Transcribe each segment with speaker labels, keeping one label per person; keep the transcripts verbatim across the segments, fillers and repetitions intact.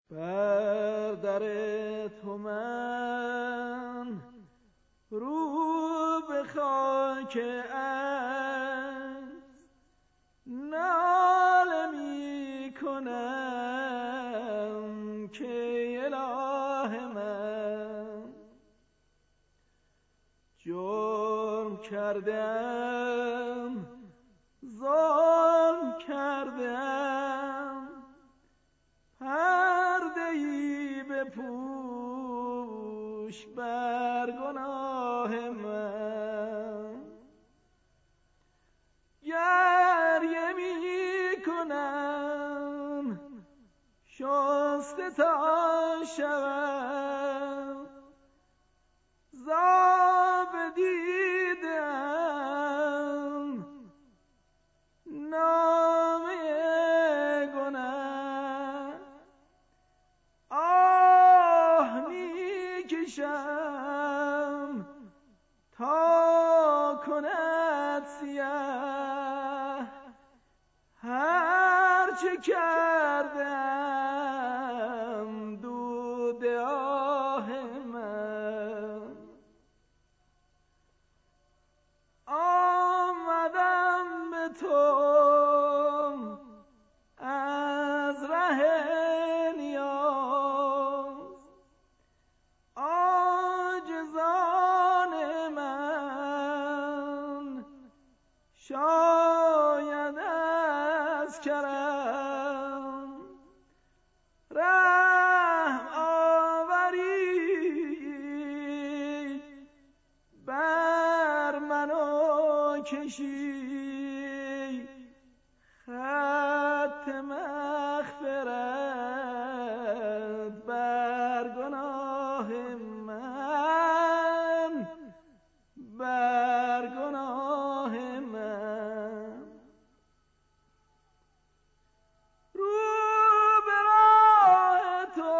Speaker 1: بر در تو من رو به خاک عجز ناله می کنم که اله من جرم کردم ظلم کردم پرده‌ای بپوش بر گناه من گریه می کنم شسته تا شوم زاب دیدم نامه گناه آه می کشم تا کند سیاه هر چه کردم دود آه من آمدم به تو از ره نیاز عاجزان من شاید از کرم رحم آوری بر منو کشی خط مغفرت بر گناه من بر گناه من رو به راه تو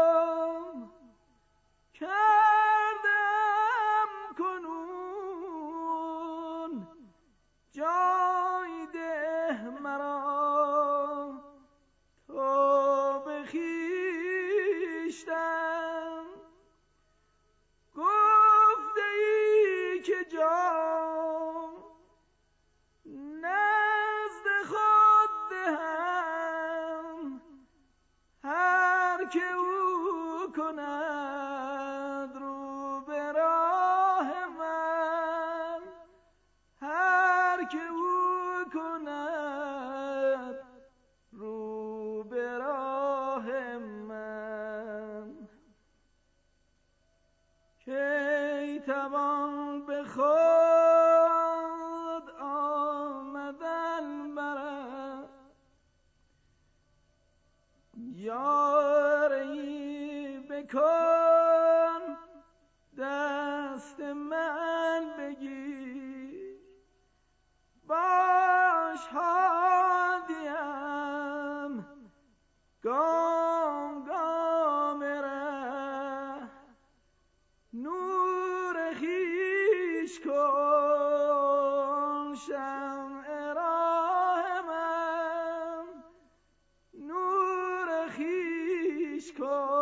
Speaker 1: کردم کنون جای ده مرا تو به خویشتن گفته ای که جان نزد خود دهم هر که او کند رو به راه من هر که او کند رو به راه من کی توان به خود آمدن برم یاری بکن دست من بگیر باش هادیم گام گام ره نور خویش کن شمع راه من نور خویش کن